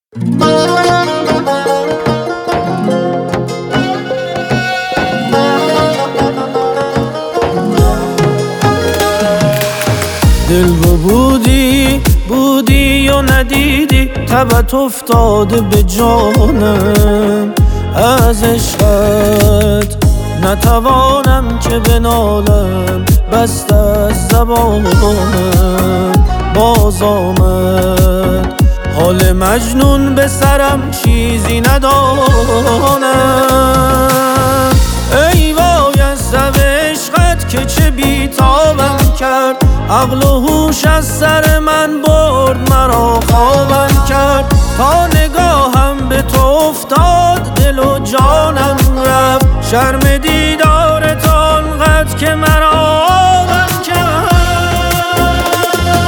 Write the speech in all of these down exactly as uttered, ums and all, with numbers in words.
دل رو بودی بودی و ندیدی، تبت افتاده به جانم. از عشقت نتوانم که بنالم، بست از زبانم باز آمد حال مجنون به سرم، چیزی ندانم. ای وای از شب عشقت که چه بیتابم کرد، عقل و هوش از سر من برد، مرا خوابم کرد. تا نگاهم به تو افتاد دل و جانم رفت، شرم دیدارت آنقدر که مرا آبم کرد.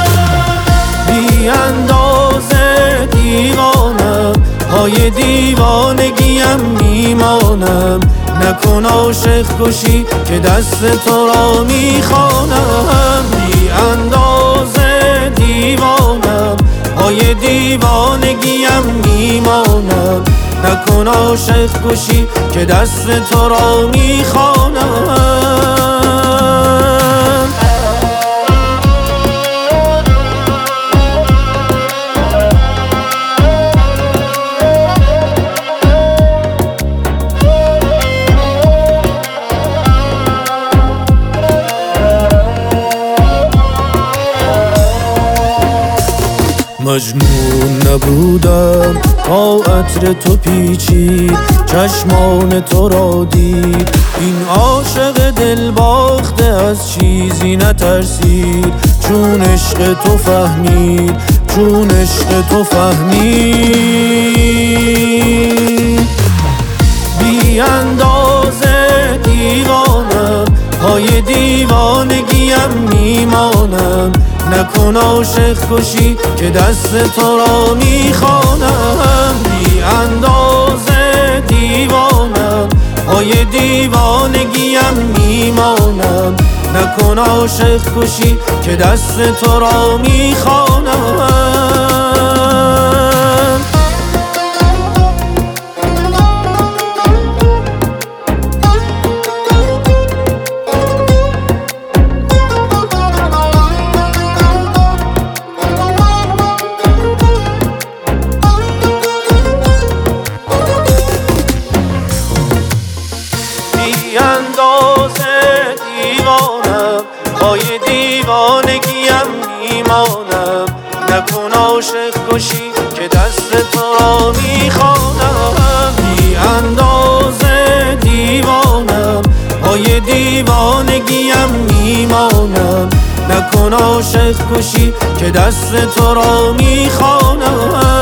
بی اندازه دیوانم، پای دیوانگیم میمانم. نکن عاشق کشی که دست تو را میخوانم. بی اندازه دیوانم، پای دیوانگیم میمانم. نکن عاشق کشی که دست تو را میخوانم. مجنون نبودم تا عطر تو پیچید، چشمان تو را دید. این عاشق دل باخته از چیزی نترسید، چون عشق تو فهمید، چون عشق تو فهمید. بی اندازه دیوانم، پای دیوانگیم میمانم. نکن عاشق کشی که دست تو را میخوانم. بی اندازه دیوانم، پای دیوانگیم میمانم. نکن عاشق کشی که دست تو را میخوانم. بی اندازه دیوانم، پای دیوانگیم میمانم. نکن عاشق کشی که دست تو را میخوانم. بی اندازه دیوانم، پای دیوانگیم میمانم. نکن عاشق کشی که دست تو را میخوانم.